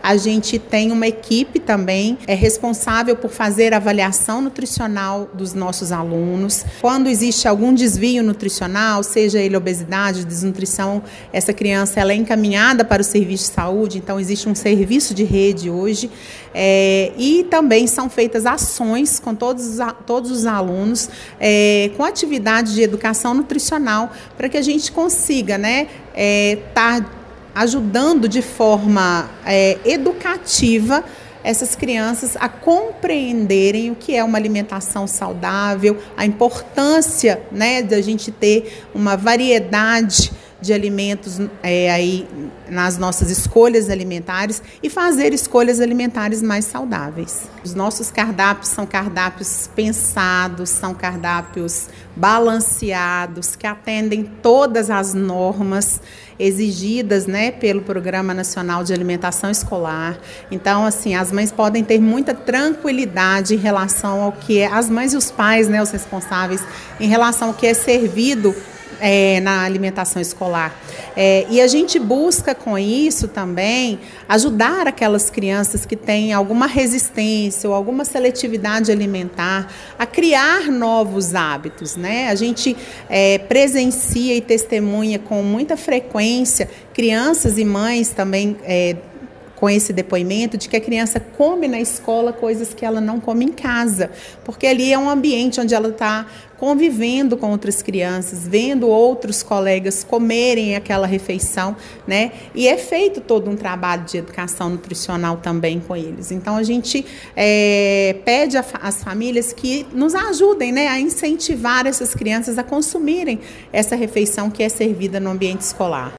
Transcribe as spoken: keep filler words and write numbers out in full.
A gente tem uma equipe também é responsável por fazer a avaliação nutricional dos nossos alunos. Quando existe algum desvio nutricional, seja ele obesidade, desnutrição, essa criança ela é encaminhada para o serviço de saúde, então existe um serviço de rede hoje, é, e também são feitas ações com todos os, todos os alunos, é, com atividades de educação nutricional, para que a gente consiga, né, é, tá ajudando de forma é, educativa essas crianças a compreenderem o que é uma alimentação saudável, a importância, né, de a gente ter uma variedade de alimentos é, aí nas nossas escolhas alimentares e fazer escolhas alimentares mais saudáveis. Os nossos cardápios são cardápios pensados, são cardápios balanceados, que atendem todas as normas exigidas, né, pelo Programa Nacional de Alimentação Escolar. Então, assim, as mães podem ter muita tranquilidade em relação ao que é, as mães e os pais, né, os responsáveis, em relação ao que é servido É, na alimentação escolar. É, e a gente busca com isso também ajudar aquelas crianças que têm alguma resistência ou alguma seletividade alimentar a criar novos hábitos, né? A gente é, presencia e testemunha com muita frequência crianças e mães também é, com esse depoimento de que a criança come na escola coisas que ela não come em casa, porque ali é um ambiente onde ela está convivendo com outras crianças, vendo outros colegas comerem aquela refeição, né? E é feito todo um trabalho de educação nutricional também com eles. Então, a gente é, pede às famílias que nos ajudem, né, a incentivar essas crianças a consumirem essa refeição que é servida no ambiente escolar.